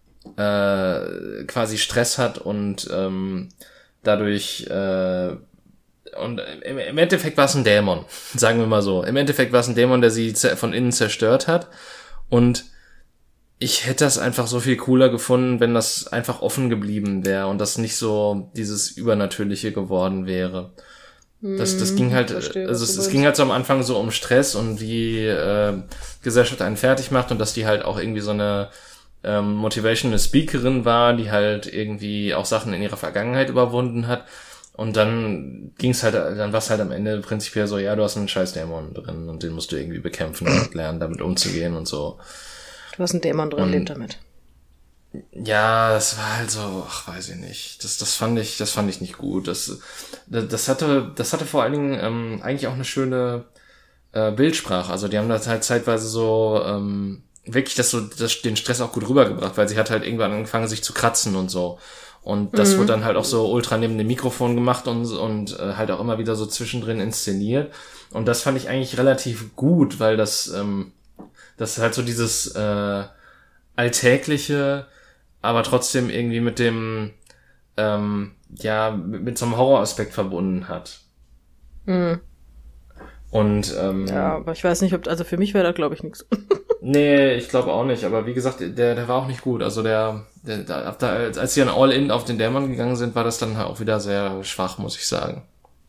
quasi Stress hat und dadurch und im Endeffekt war es ein Dämon, sagen wir mal so. Im Endeffekt war es ein Dämon, der sie von innen zerstört hat und ich hätte das einfach so viel cooler gefunden, wenn das einfach offen geblieben wäre und das nicht so dieses Übernatürliche geworden wäre. Das ging halt, es ging halt so am Anfang so um Stress und wie Gesellschaft einen fertig macht und dass die halt auch irgendwie so eine Motivational Speakerin war, die halt irgendwie auch Sachen in ihrer Vergangenheit überwunden hat. Und dann war es halt am Ende prinzipiell so, ja, du hast einen scheiß Dämon drin und den musst du irgendwie bekämpfen und lernen, damit umzugehen und so. Du hast einen Dämon drin, lebt damit. Ja, das war halt so, weiß ich nicht. Das fand ich nicht gut. Das hatte vor allen Dingen eigentlich auch eine schöne Bildsprache. Also die haben das halt zeitweise so wirklich den Stress auch gut rübergebracht, weil sie hat halt irgendwann angefangen, sich zu kratzen und so. Und das wurde dann halt auch so ultra neben dem Mikrofon gemacht und halt auch immer wieder so zwischendrin inszeniert. Und das fand ich eigentlich relativ gut, weil das halt so dieses alltägliche, aber trotzdem irgendwie mit dem mit so einem Horroraspekt verbunden hat. Mhm. Und ja, aber ich weiß nicht, also für mich wäre das, glaube ich, nichts. Nee, ich glaube auch nicht, aber wie gesagt, der war auch nicht gut. Also als sie dann all in auf den Dämon gegangen sind, war das dann halt auch wieder sehr schwach, muss ich sagen.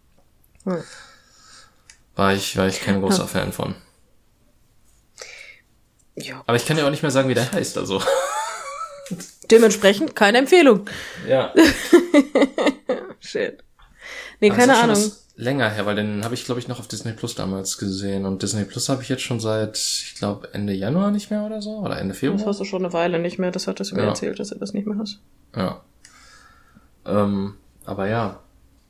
War ich kein großer Fan von. Ja. Aber ich kann ja auch nicht mehr sagen, wie der heißt, also. Dementsprechend keine Empfehlung. Ja. Shit. Nee, keine Ahnung. Länger her, weil den habe ich, glaube ich, noch auf Disney Plus damals gesehen. Und Disney Plus habe ich jetzt schon seit, ich glaube, Ende Januar nicht mehr oder so. Oder Ende Februar. Das hast du schon eine Weile nicht mehr. Das hattest du mir erzählt, dass du das nicht mehr hast. Ja. Aber ja.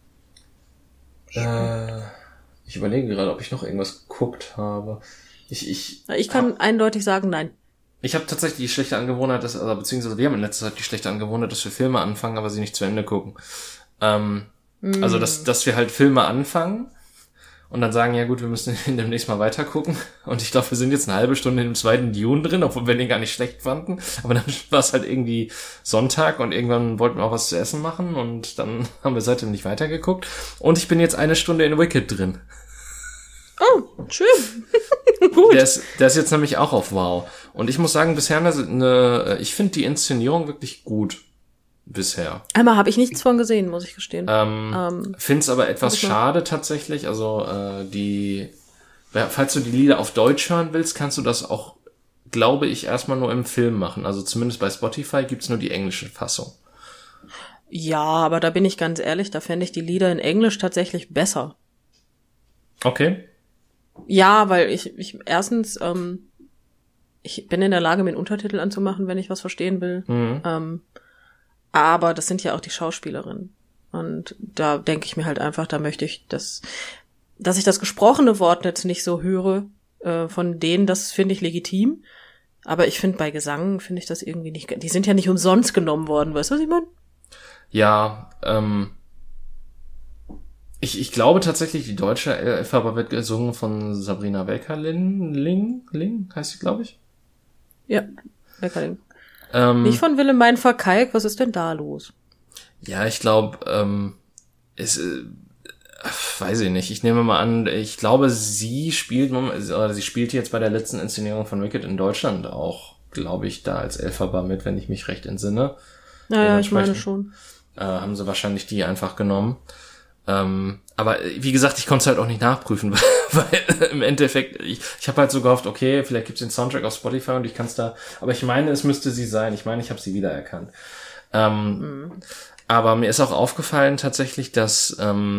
Ich überlege gerade, ob ich noch irgendwas geguckt habe. Ich kann eindeutig sagen, nein. Ich habe tatsächlich die schlechte Angewohnheit, beziehungsweise wir haben in letzter Zeit die schlechte Angewohnheit, dass wir Filme anfangen, aber sie nicht zu Ende gucken. Also, dass wir halt Filme anfangen und dann sagen, ja gut, wir müssen ihn demnächst mal weiter gucken. Und ich glaube, wir sind jetzt eine halbe Stunde im zweiten Dune drin, obwohl wir den gar nicht schlecht fanden. Aber dann war es halt irgendwie Sonntag und irgendwann wollten wir auch was zu essen machen und dann haben wir seitdem nicht weitergeguckt. Und ich bin jetzt eine Stunde in Wicked drin. Oh, schön. Gut. Der ist jetzt nämlich auch auf Wow. Und ich muss sagen, bisher ich finde die Inszenierung wirklich gut. Bisher. Einmal habe ich nichts von gesehen, muss ich gestehen. Find's aber etwas schade tatsächlich. Also falls du die Lieder auf Deutsch hören willst, kannst du das auch, glaube ich, erstmal nur im Film machen. Also zumindest bei Spotify gibt's nur die englische Fassung. Ja, aber da bin ich ganz ehrlich, da fände ich die Lieder in Englisch tatsächlich besser. Okay. Ja, weil ich erstens, ich bin in der Lage, mir einen Untertitel anzumachen, wenn ich was verstehen will. Aber das sind ja auch die Schauspielerinnen. Und da denke ich mir halt einfach, da möchte ich, dass ich das gesprochene Wort jetzt nicht so höre von denen, das finde ich legitim. Aber ich finde, bei Gesang finde ich das irgendwie nicht, die sind ja nicht umsonst genommen worden, weißt du, was ich meine? Ja, ich glaube tatsächlich, die deutsche Elphaba wird gesungen von Sabrina Welkerling heißt sie, glaube ich. Ja, Welkerling. Nicht von Wilhelmine Verkalk, was ist denn da los? Ja, ich glaube, weiß ich nicht. Ich nehme mal an, ich glaube, sie spielt jetzt bei der letzten Inszenierung von Wicked in Deutschland auch, glaube ich, da als Elphaba mit, wenn ich mich recht entsinne. Naja, ich meine schon. Haben sie wahrscheinlich die einfach genommen. Aber wie gesagt, ich konnte es halt auch nicht nachprüfen, weil im Endeffekt, ich habe halt so gehofft, okay, vielleicht gibt's den Soundtrack auf Spotify und ich kann es da, aber ich meine, es müsste sie sein. Ich meine, ich habe sie wiedererkannt. Aber mir ist auch aufgefallen tatsächlich, dass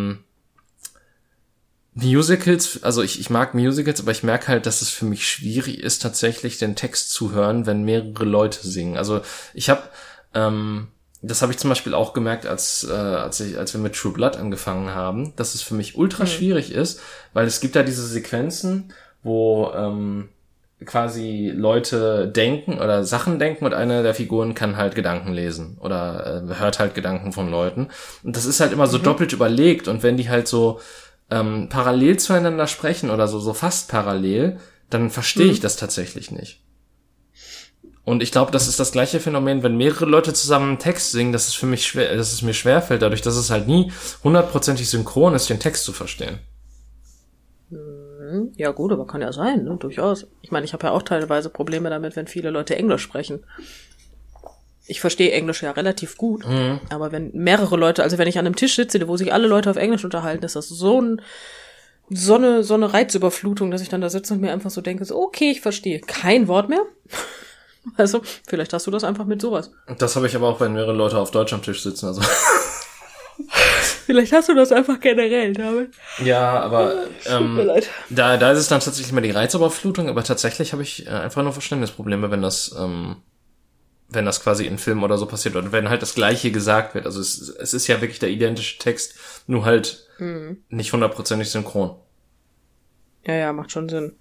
Musicals, also ich mag Musicals, aber ich merke halt, dass es für mich schwierig ist, tatsächlich den Text zu hören, wenn mehrere Leute singen. Also ich habe das habe ich zum Beispiel auch gemerkt, als wir mit True Blood angefangen haben, dass es für mich ultra schwierig ist, weil es gibt da diese Sequenzen, wo quasi Leute denken oder Sachen denken und eine der Figuren kann halt Gedanken lesen oder hört halt Gedanken von Leuten. Und das ist halt immer so doppelt überlegt und wenn die halt so parallel zueinander sprechen oder so fast parallel, dann verstehe ich das tatsächlich nicht. Und ich glaube, das ist das gleiche Phänomen, wenn mehrere Leute zusammen einen Text singen, dass es mir schwerfällt, dadurch, dass es halt nie 100%ig synchron ist, den Text zu verstehen. Ja gut, aber kann ja sein, ne? Durchaus. Ich meine, ich habe ja auch teilweise Probleme damit, wenn viele Leute Englisch sprechen. Ich verstehe Englisch ja relativ gut, aber wenn mehrere Leute, also wenn ich an einem Tisch sitze, wo sich alle Leute auf Englisch unterhalten, ist das so eine Reizüberflutung, dass ich dann da sitze und mir einfach so denke, so, okay, ich verstehe kein Wort mehr. Also, vielleicht hast du das einfach mit sowas. Das habe ich aber auch, wenn mehrere Leute auf Deutsch am Tisch sitzen, also. Vielleicht hast du das einfach generell, David. Ja, aber tut mir leid. Da ist es dann tatsächlich mal die Reizüberflutung, aber tatsächlich habe ich einfach nur Verständnisprobleme, wenn das quasi in Filmen oder so passiert oder wenn halt das Gleiche gesagt wird. Also es ist ja wirklich der identische Text, nur halt nicht 100%ig synchron. Ja, macht schon Sinn.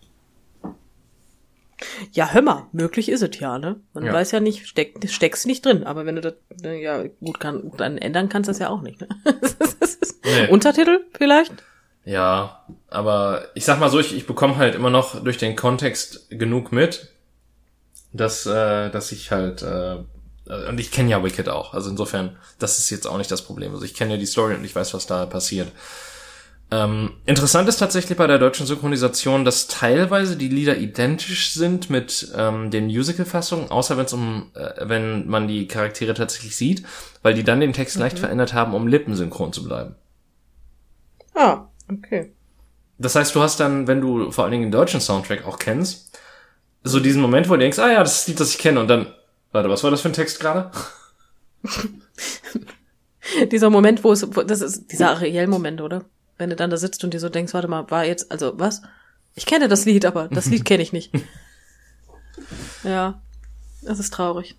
Ja, hör mal, möglich ist es ja, ne? Man weiß ja nicht, steckst nicht drin, aber wenn du das, ja, gut, dann ändern kannst du das ja auch nicht, ne? Nee. Untertitel vielleicht? Ja, aber ich sag mal so, ich bekomme halt immer noch durch den Kontext genug mit, dass ich halt, und ich kenne ja Wicked auch, also insofern, das ist jetzt auch nicht das Problem. Also ich kenne ja die Story und ich weiß, was da passiert. Interessant ist tatsächlich bei der deutschen Synchronisation, dass teilweise die Lieder identisch sind mit den Musical-Fassungen, außer wenn man die Charaktere tatsächlich sieht, weil die dann den Text leicht verändert haben, um lippensynchron zu bleiben. Ah, okay. Das heißt, du hast dann, wenn du vor allen Dingen den deutschen Soundtrack auch kennst, so diesen Moment, wo du denkst, ja, das ist das Lied, das ich kenne, und dann, warte, was war das für ein Text gerade? Dieser Moment, das ist dieser Ariel-Moment, oder? Wenn du dann da sitzt und dir so denkst, warte mal, also was? Ich kenne das Lied, aber das Lied kenne ich nicht. Ja, das ist traurig.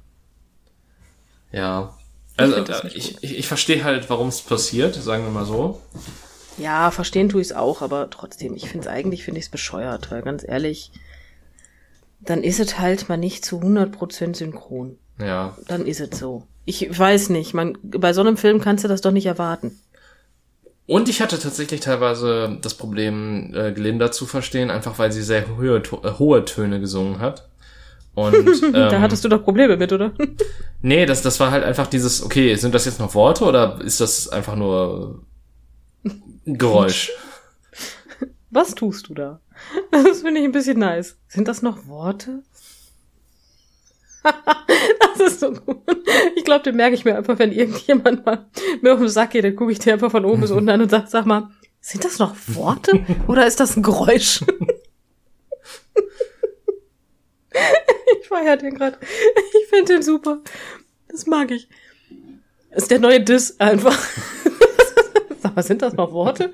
Ja, also ich verstehe halt, warum es passiert, sagen wir mal so. Ja, verstehen tue ich es auch, aber trotzdem, finde ich es bescheuert, weil ganz ehrlich, dann ist es halt mal nicht zu 100% synchron. Ja. Dann ist es so. Ich weiß nicht, bei so einem Film kannst du das doch nicht erwarten. Und ich hatte tatsächlich teilweise das Problem, Glinda zu verstehen, einfach weil sie sehr hohe Töne gesungen hat. Und da hattest du doch Probleme mit, oder? Nee, das war halt einfach dieses, okay, sind das jetzt noch Worte oder ist das einfach nur ein Geräusch? Was tust du da? Das finde ich ein bisschen nice. Sind das noch Worte? Das ist so gut. Ich glaube, den merke ich mir einfach, wenn irgendjemand mal mir auf den Sack geht, dann gucke ich dir einfach von oben bis unten an und sag mal, sind das noch Worte oder ist das ein Geräusch? Ich feiere den gerade. Ich finde den super. Das mag ich. Das ist der neue Diss einfach. Sag mal, sind das noch Worte?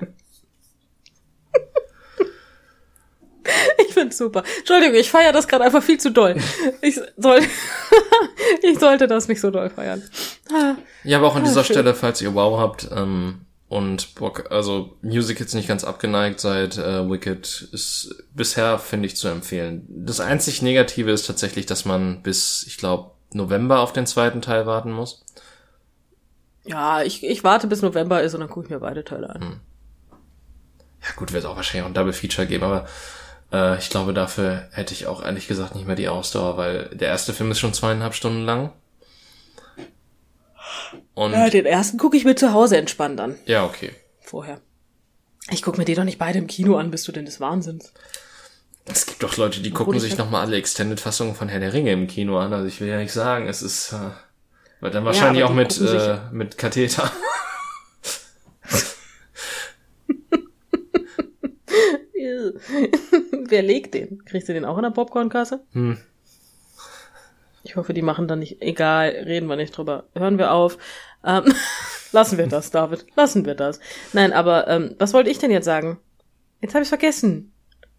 Ich find's super. Entschuldigung, ich feiere das gerade einfach viel zu doll. Ich sollte das nicht so doll feiern. Ja, aber auch an dieser schön. Stelle, falls ihr Wow habt und Bock, also Musicals nicht ganz abgeneigt seid, Wicked ist bisher, finde ich, zu empfehlen. Das einzig Negative ist tatsächlich, dass man bis, ich glaube, November auf den zweiten Teil warten muss. Ja, ich warte bis November ist und dann gucke ich mir beide Teile an. Ja gut, wird auch wahrscheinlich auch ein Double Feature geben, aber ich glaube, dafür hätte ich auch ehrlich gesagt nicht mehr die Ausdauer, weil der erste Film ist schon 2,5 Stunden lang. Und Ja, den ersten gucke ich mir zu Hause entspannt an. ja, okay. Vorher. Ich gucke mir die doch nicht beide im Kino an, bist du denn des Wahnsinns? Es gibt doch Leute, die Obwohl gucken ich sich hab- nochmal alle Extended-Fassungen von Herr der Ringe im Kino an. Also ich will ja nicht sagen, es ist weil dann wahrscheinlich aber auch die mit gucken sich- mit Katheter. Wer legt den? Kriegst du den auch in der Popcornkasse? Hm. Ich hoffe, die machen dann nicht. Egal, reden wir nicht drüber. Hören wir auf. Lassen wir das, David. Lassen wir das. Nein, aber was wollte ich denn jetzt sagen? Jetzt habe ich vergessen.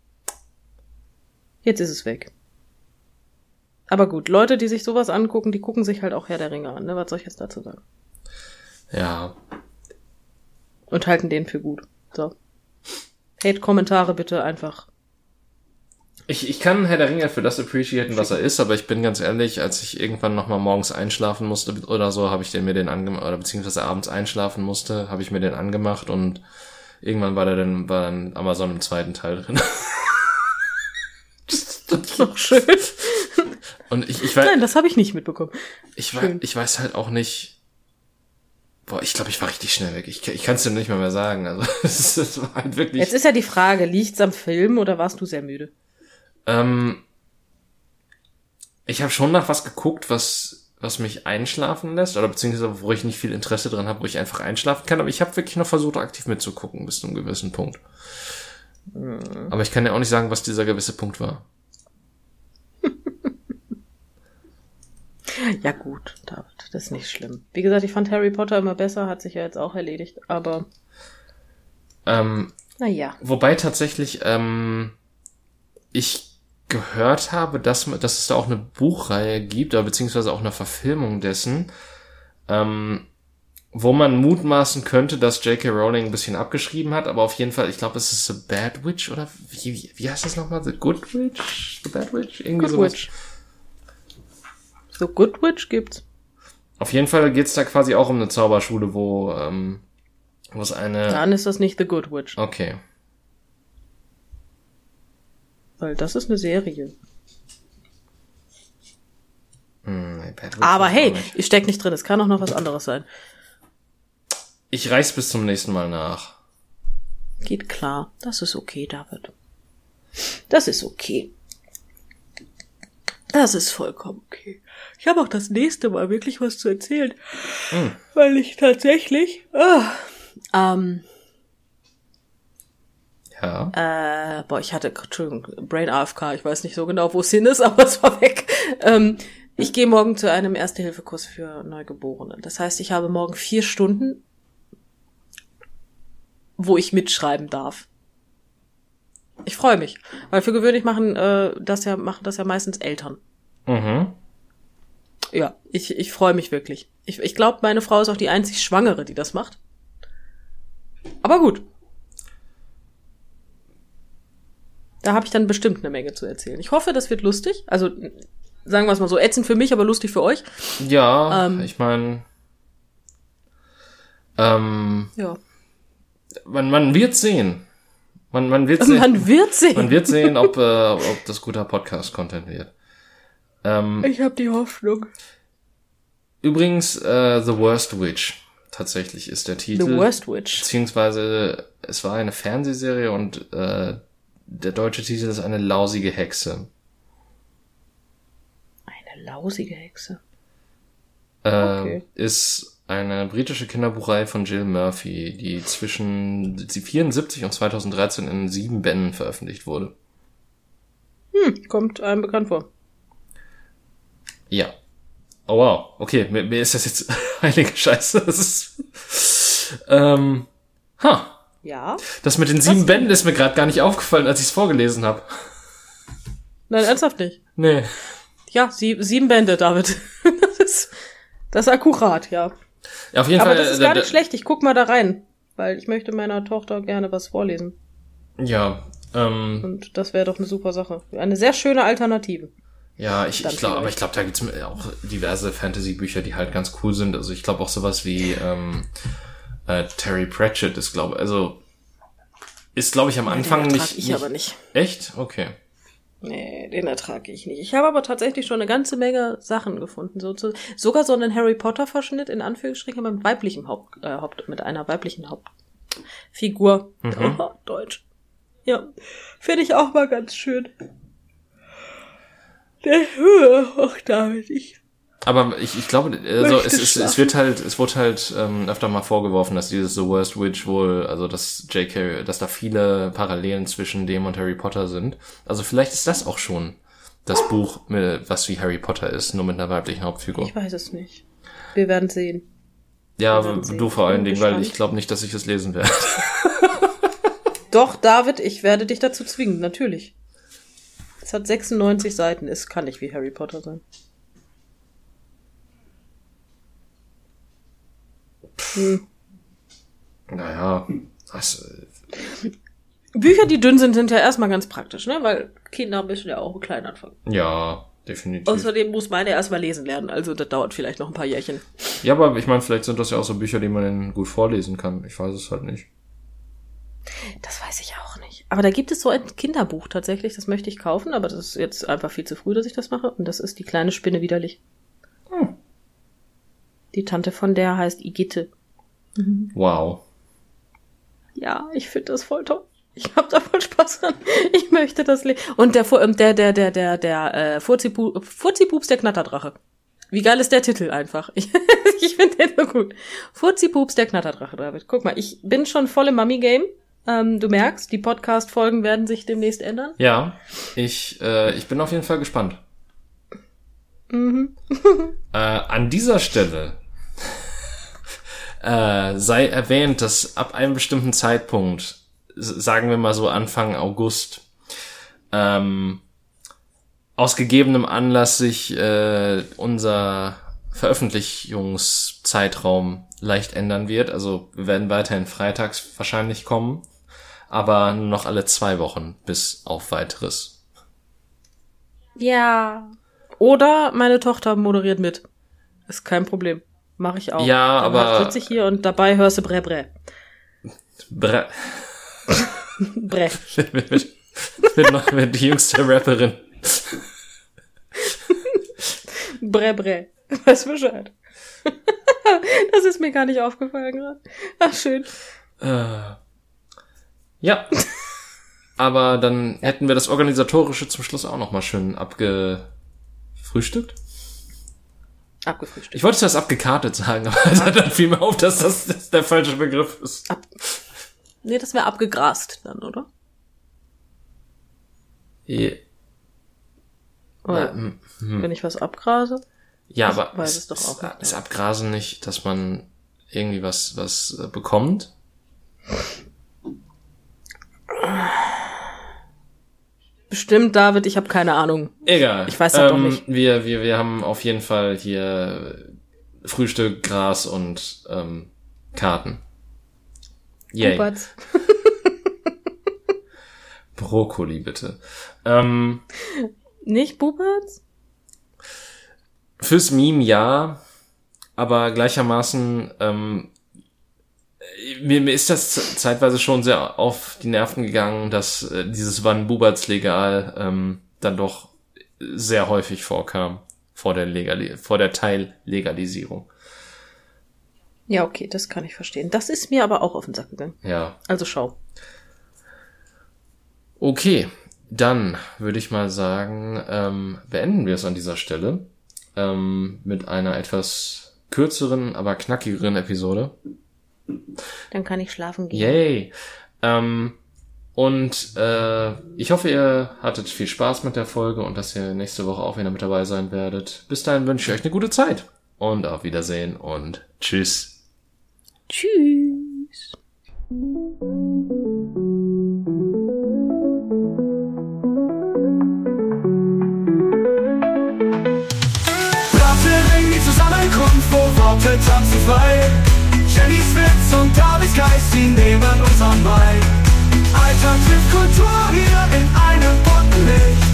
Jetzt ist es weg. Aber gut, Leute, die sich sowas angucken, die gucken sich halt auch Herr der Ringe an. Ne? Was soll ich jetzt dazu sagen? Ja, Und halten den für gut. So. Hate-Kommentare bitte einfach. ich kann Herr der Ringe für das appreciaten, was er ist, aber ich bin ganz ehrlich, als ich irgendwann nochmal morgens einschlafen musste oder so, habe ich mir den angemacht, oder beziehungsweise abends einschlafen musste, habe ich mir den angemacht und irgendwann war dann Amazon im zweiten Teil drin. Noch schön. Und ich weiß, Nein, das habe ich nicht mitbekommen. ich schön. weiß halt auch nicht. Boah, ich glaube, ich war richtig schnell weg. Ich kann es dir nicht mehr sagen. Also es war halt wirklich. Jetzt ist ja die Frage, liegt's am Film oder warst du sehr müde? Ich habe schon nach was geguckt, was mich einschlafen lässt, oder beziehungsweise wo ich nicht viel Interesse dran habe, wo ich einfach einschlafen kann, aber ich habe wirklich noch versucht, aktiv mitzugucken bis zu einem gewissen Punkt. Aber ich kann ja auch nicht sagen, was dieser gewisse Punkt war. Ja gut, David, das ist nicht schlimm. Wie gesagt, ich fand Harry Potter immer besser, hat sich ja jetzt auch erledigt, aber naja. Wobei tatsächlich ich gehört habe, dass es da auch eine Buchreihe gibt, oder beziehungsweise auch eine Verfilmung dessen, wo man mutmaßen könnte, dass J.K. Rowling ein bisschen abgeschrieben hat, aber auf jeden Fall, ich glaube, es ist The Bad Witch, oder wie heißt das nochmal? The Good Witch? The Bad Witch? Irgendwie Good sowas. Witch. So Good Witch gibt's. Auf jeden Fall geht's da quasi auch um eine Zauberschule, wo es eine... Dann ist das nicht The Good Witch, Okay. weil das ist eine Serie. Nee, Bad Witch Aber weiß ich hey, auch nicht. ich steck nicht drin, es kann auch noch was anderes sein. Ich reich's bis zum nächsten Mal nach. Geht klar, das ist okay, David. Das ist okay. Das ist vollkommen okay. Ich habe auch das nächste Mal wirklich was zu erzählen, weil ich tatsächlich Ja. ich hatte, Entschuldigung, Brain AFK, ich weiß nicht so genau, wo es hin ist, aber es war weg. Ich gehe morgen zu einem Erste-Hilfe-Kurs für Neugeborene. Das heißt, ich habe morgen 4 Stunden, wo ich mitschreiben darf. Ich freue mich, weil für gewöhnlich machen das ja meistens Eltern. Mhm. Ja, ich freue mich wirklich. Ich glaube, meine Frau ist auch die einzig Schwangere, die das macht. Aber gut, Da habe ich dann bestimmt eine Menge zu erzählen. Ich hoffe, das wird lustig. Also, sagen wir es mal so, ätzend für mich, aber lustig für euch. Ja, ich meine, Ja. man wird sehen. Man wird sehen. Man wird sehen. Man wird sehen, ob das guter Podcast-Content wird. Ich habe die Hoffnung. Übrigens, The Worst Witch tatsächlich ist der Titel. The Worst Witch. Beziehungsweise es war eine Fernsehserie und der deutsche Titel ist eine lausige Hexe. Eine lausige Hexe. Okay. Ist eine britische Kinderbuchreihe von Jill Murphy, die zwischen 1974 und 2013 in 7 Bänden veröffentlicht wurde. Kommt einem bekannt vor. Ja. Oh wow. Okay, mir ist das jetzt heilige Scheiße. Das ist Ja. Das mit den 7 Bänden ist mir gerade gar nicht aufgefallen, als ich es vorgelesen habe. Nein, ernsthaft nicht. Nee. Ja, 7 Bände, David. Das ist akkurat, ja. Ja, auf jeden Aber Fall. das ist gar nicht schlecht. Ich guck mal da rein, weil ich möchte meiner Tochter gerne was vorlesen. Ja. Und das wäre doch eine super Sache. Eine sehr schöne Alternative. Ja, ich glaube, da gibt's auch diverse Fantasy-Bücher, die halt ganz cool sind. Also ich glaube auch sowas wie Terry Pratchett ist, glaube ich, am Anfang den nicht. Ich aber nicht. Echt? Okay. Nee, den ertrage ich nicht. Ich habe aber tatsächlich schon eine ganze Menge Sachen gefunden. Sogar so einen Harry Potter-Verschnitt, in Anführungsstrichen, mit mit einer weiblichen Hauptfigur. Oh, Deutsch. Ja, finde ich auch mal ganz schön. Ach, David, Aber ich glaube, also es wurde halt öfter mal vorgeworfen, dass dieses The Worst Witch wohl, also dass da viele Parallelen zwischen dem und Harry Potter sind. Also vielleicht ist das auch schon das Buch, was wie Harry Potter ist, nur mit einer weiblichen Hauptfigur. Ich weiß es nicht. Wir werden sehen. Ja, du vor allen Dingen, weil ich glaube nicht, dass ich es lesen werde. Doch, David, ich werde dich dazu zwingen, natürlich. Es hat 96 Seiten, es kann nicht wie Harry Potter sein. Naja, Bücher, die dünn sind, sind ja erstmal ganz praktisch, ne? Weil Kinder müssen ja auch klein anfangen. Ja, definitiv. Außerdem muss meine erstmal lesen lernen, also das dauert vielleicht noch ein paar Jährchen. Ja, aber ich meine, vielleicht sind das ja auch so Bücher, die man dann gut vorlesen kann. Ich weiß es halt nicht. Das weiß ich auch nicht. Aber da gibt es so ein Kinderbuch tatsächlich, das möchte ich kaufen, aber das ist jetzt einfach viel zu früh, dass ich das mache. Und das ist Die kleine Spinne widerlich. Die Tante von der heißt Igitte. Wow. Ja, ich finde das voll toll. Ich habe da voll Spaß dran. Ich möchte das lesen. Und der Furzi-Pups, der Knatterdrache. Wie geil ist der Titel einfach? Ich finde den so gut. Furzi-Pups, der Knatterdrache, David. Guck mal, ich bin schon voll im Mummy-Game. Du merkst, die Podcast-Folgen werden sich demnächst ändern. Ja, ich bin auf jeden Fall gespannt. An dieser Stelle sei erwähnt, dass ab einem bestimmten Zeitpunkt, sagen wir mal so Anfang August, aus gegebenem Anlass sich unser Veröffentlichungszeitraum leicht ändern wird. Also wir werden weiterhin freitags wahrscheinlich kommen, aber nur noch alle 2 Wochen bis auf weiteres. Ja. Oder meine Tochter moderiert mit. Ist kein Problem. Mache ich auch. Ja, dann aber sitze ich hier und dabei hörst du Bre. Bre. Mit die jüngste Rapperin. Bre. Weißt du Bescheid? Das ist mir gar nicht aufgefallen gerade. Ach, schön. Ja. Aber dann hätten wir das Organisatorische zum Schluss auch noch mal schön abgefrühstückt. Ich wollte zuerst abgekartet sagen, aber dann fiel mir auf, dass das der falsche Begriff ist. Nee, das wäre abgegrast dann, oder? Yeah. Oder wenn ich was abgrase? Ja, aber weiß es doch auch nicht. Ist Abgrasen nicht, dass man irgendwie was bekommt? Bestimmt, David, ich habe keine Ahnung. Egal. Ich weiß das doch nicht. Wir haben auf jeden Fall hier Frühstück, Gras und Karten. Yay. Brokkoli, bitte. Nicht Buberts? Fürs Meme ja, aber gleichermaßen mir ist das zeitweise schon sehr auf die Nerven gegangen, dass dieses Wann Buberts legal dann doch sehr häufig vorkam vor der Teillegalisierung. Ja, okay, das kann ich verstehen. Das ist mir aber auch auf den Sack gegangen. Ja. Also schau. Okay, dann würde ich mal sagen, beenden wir es an dieser Stelle mit einer etwas kürzeren, aber knackigeren Episode. Dann kann ich schlafen gehen. Yay! Und ich hoffe, ihr hattet viel Spaß mit der Folge und dass ihr nächste Woche auch wieder mit dabei sein werdet. Bis dahin wünsche ich euch eine gute Zeit und auf Wiedersehen und tschüss. Tschüss. Die Zusammenkunft, wo Worte tanzen frei. Jennys Witz und Davids Geist, sie nehmen uns an bei. Alltag trifft Kultur hier in einem bunten Licht.